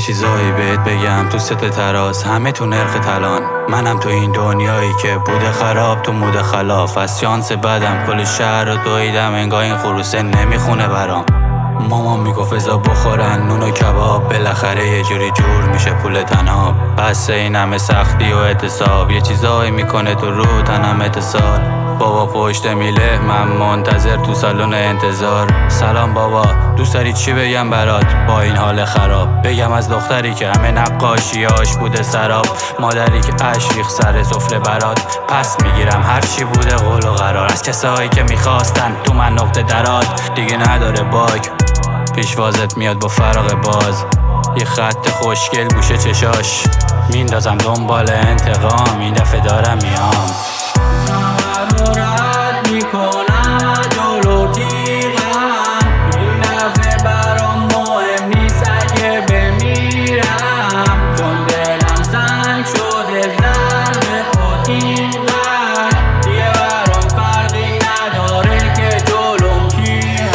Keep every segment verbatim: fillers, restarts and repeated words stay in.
چیزایی بهت بگم تو ست تراز، همه تو نرخ تلان. منم تو این دنیایی که بوده خراب تو مود خلاف. از شانس بدم کل شهر رو دویدم، انگار این خروسه نمیخونه برام. مامان میگفت ازا بخورن نون و کباب، بالاخره یه جوری جور میشه پول تناب. بس این همه سختی و اعتصاب، یه چیزایی میکنه تو رو تنم اتصال. بابا پشت میله، من منتظر تو سالن انتظار. سلام بابا، دوست داری چی بگم برات با این حال خراب؟ بگم از دختری که همه نقاشیاش بوده سراب، مادری که اشک ریخت سر سفره برات. پس میگیرم هر چی بوده قول و قرار، از کسایی که میخواستن تو من نقطه درات. دیگه نداره باگ، پیشوازت میاد با فراغ باز. یه خط خوشگل گوشه چشاش، میندازم دنبال انتقام. این دفعه دارم میام، رد میکنم جلو تیغم. این دفعه برام مهم نیست اگه بمیرم، چون دلم سنگ شده ضرب خود اینقدر. دیگه برام فرقی نداره که جلوم کیم.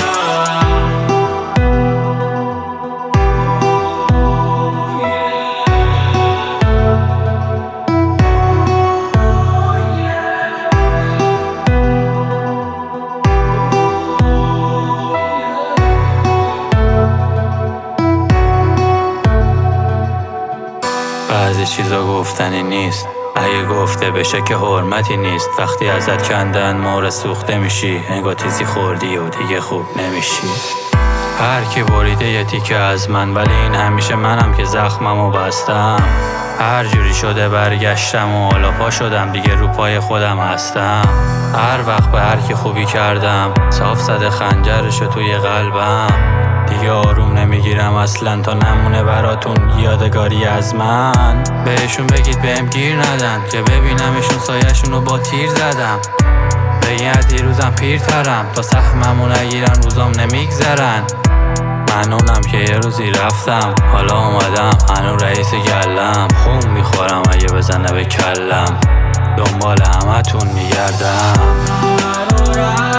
بعضی چیزا گفتنی نیست، اگه گفته بشه که حرمتی نیست. وقتی ازت کندن مورد سوخته میشی، انگار تیزی خوردی و دیگه خوب نمیشی. هر کی بریده یه تیکه از من، ولی این همیشه منم که زخممو بستم. هر جوری شده برگشتم و حالا پا شدم، دیگه رو پای خودم هستم. هر وقت به هر کی خوبی کردم، صاف زده خنجرشو توی قلبم. دیگه آروم نمیگیرم اصلا تا نمونه براتون یادگاری از من. بهشون بگید بهم گیر ندن، که ببینمشون سایه‌شونو با تیر زدم. بگین از دیروزم پیرترم، تا سهممو نگیرن روزام نمیگذرن. من اونم که یه روزی رفتم، حالا اومدم هنو رئیس گلم. خون میخورم اگه بزنه به کلم، دنبال همتون میگردم.